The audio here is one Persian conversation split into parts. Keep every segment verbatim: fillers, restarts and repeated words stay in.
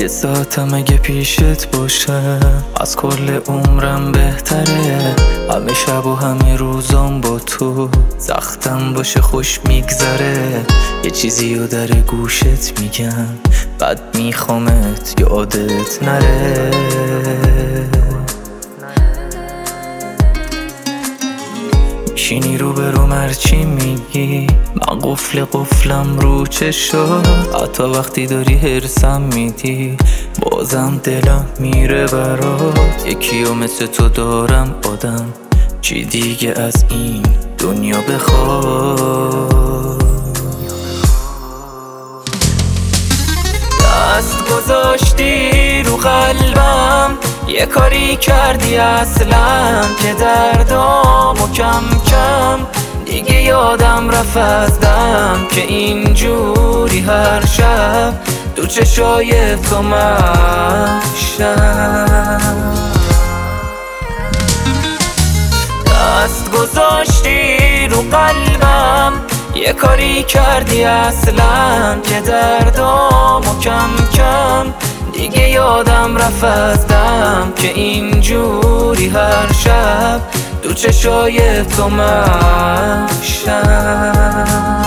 ساعتم اگه پیشت باشم از کل عمرم بهتره. همه شب و همه روزام با تو سختم باشه خوش میگذره. یه چیزی رو در گوشت میگم بعد میخوامت یادت نره. میشینی رو به رو مرچی میگی من قفل قفلم رو چشات. حتی وقتی داری هرسم میدی بازم دلم میره برات. یکی و مثل تو دارم آدم چی دیگه از این دنیا بخواد. دست گذاشتی رو قلبم یه کاری کردی اصلا که دردامو کم کم دیگه یادم رفت از دم که اینجوری هر شب دو چشای تو محشم. دست گذاشتی رو قلبم یه کاری کردی اصلا که دردامو کم کم دیگه یادم رفت از دم که اینجوری هر شب دو چشای تو محشم.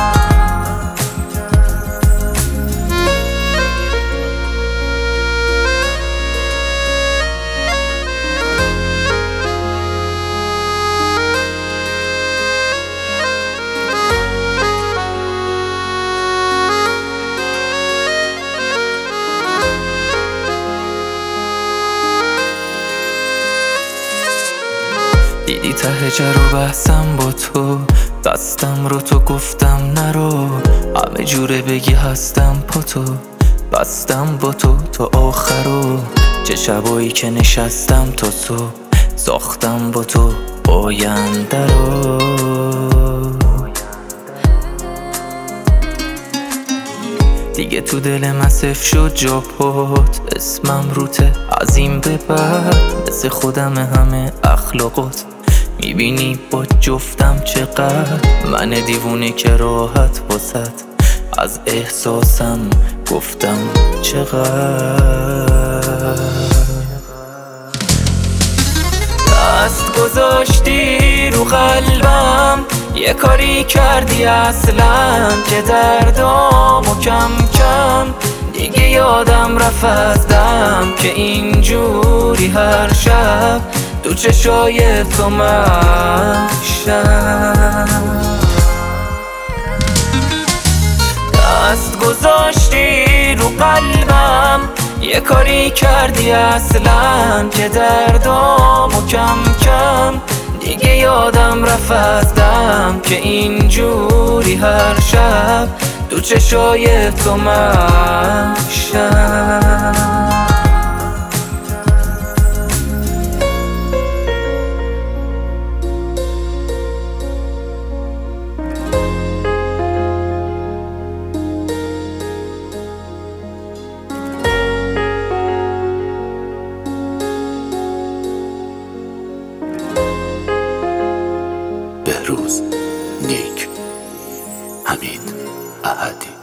دیدی ته جر و بحثم با تو بستم رو تو گفتم نرو. همه جوره بگی هستم پا تو بستم با تو تا آخرو. چه شبایی که نشستم تا صبح ساختم با تو آینده رو. دیگه تو دل من صفر شد جا پات اسمم روته از این به بعد مثل خودم همه اخلاقات میبینی با جفتم چقدر من دیوونه که راحت واسد از احساسم گفتم چقدر. دست گذاشتی رو قلبم یه کاری کردی اصلا که دردامو کم کم دیگه یادم رفت از دم که اینجوری هر شب دو چشای تو محشم. دست گذاشتی رو قلبم یه کاری کردی اصلا که دردامو کم کم دیگه یادم رفت از دم که اینجوری هر شب دو چشای تو محشم. بهروز نیک حمید احدی.